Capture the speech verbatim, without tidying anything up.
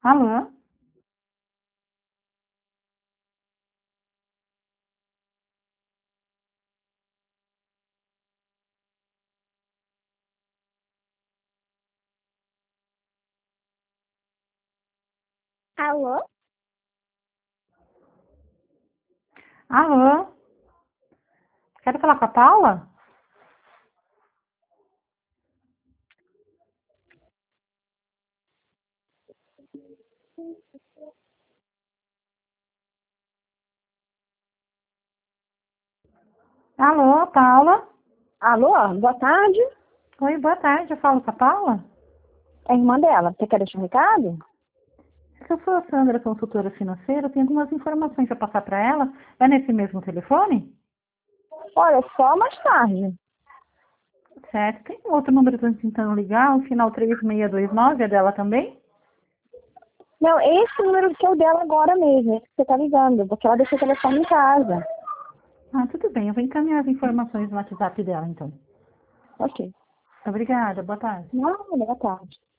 Alô? Alô? Alô? Quero falar com a Paula? Alô, Paula? Alô, boa tarde. Oi, boa tarde. Eu falo com a Paula? É a irmã dela. Você quer deixar um recado? Eu sou a Sandra, consultora financeira. Tenho algumas informações para passar para ela. É nesse mesmo telefone? Olha, só mais tarde. Certo. Tem um outro número tentando ligar, o final três seis dois nove, é dela também? Não, esse número que é o dela agora mesmo, esse que você tá ligando, porque ela deixou o telefone em casa. Ah, tudo bem. Eu vou encaminhar as informações no WhatsApp dela, então. Ok. Obrigada. Boa tarde. Não, boa tarde.